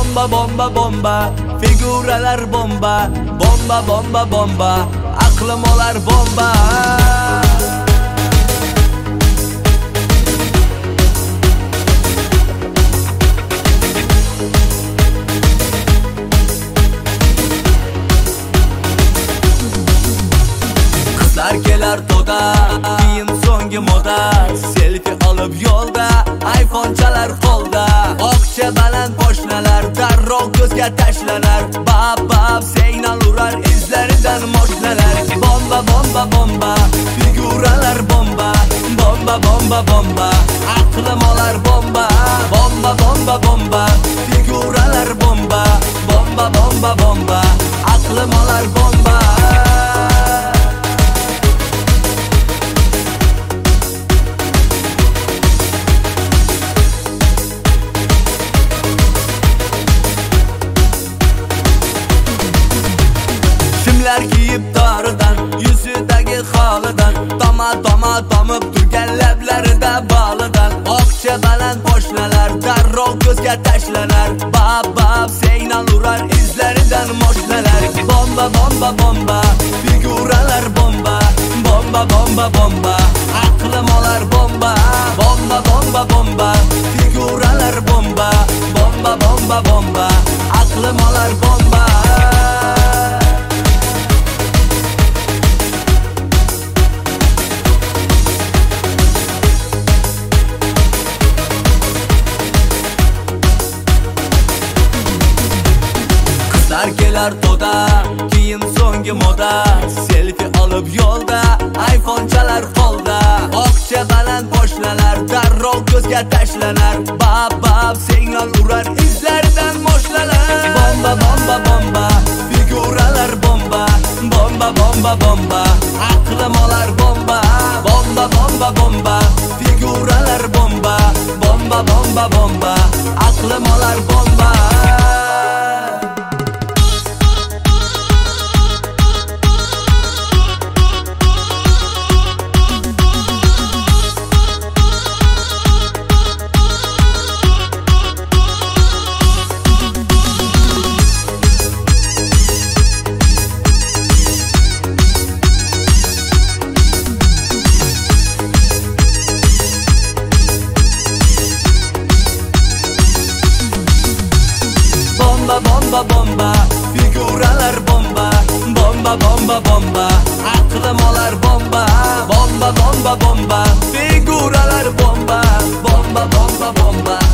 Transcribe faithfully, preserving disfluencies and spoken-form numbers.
Bomba bomba bomba, figuralar bomba. Bomba bomba bomba, aqlim olar bomba. Qizlar kelar to'da, keyin so'nggi moda. Selfie olib yo'lda, iPhone chalar qo'lda. Oqcha baland poshnalar darrov ko'zga tashlanar. Bab bab signal urar izlaridan moshnalar. Bomba bomba bomba, figuralar bomba. Bomba bomba bomba, aqlim olar bomba. Bomba bomba bomba, figuralar bomba. Bomba bomba bomba, aqlim olar bomba. Kiyib doridan, yuzidagi holidan, toma toma tomib turgan lablarida balidan. Oqcha baland poshnalar darrov ko'zga tashlanar. Bab bab signal urar izlaridan moshnalar. Bomba bomba bomba, figuralar bomba. Bomba bomba bomba, aqlim olar bomba. Bomba bomba bomba, figuralar bomba. Bomba bomba bomba, aqlim olar bomba. Qizlar kelar to'da, keyin so'nggi moda. Selfie olib yo'lda, iPhone chalar qo'lda. Oqcha baland poshnalar darrov ko'zga tashlanar. Bab bab signal urar izlaridan moshnalar. Bomba bomba bomba, figuralar bomba. Bomba bomba bomba, aqlim olar bomba. Bomba bomba bomba, figuralar bomba. Bomba bomba bomba, aqlim olar bomba. Bomba bomba bomba, figuralar bomba. Bomba bomba bomba, aqlim olar bomba. Bomba bomba bomba, figuralar bomba. Bomba bomba bomba.